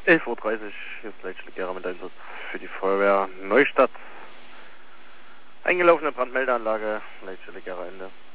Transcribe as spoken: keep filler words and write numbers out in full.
elf Uhr dreißig, hier ist Leitstelle Gera mit Einsatz für die Feuerwehr Neustadt. Eingelaufene Brandmeldeanlage, Leitstelle Gera Ende.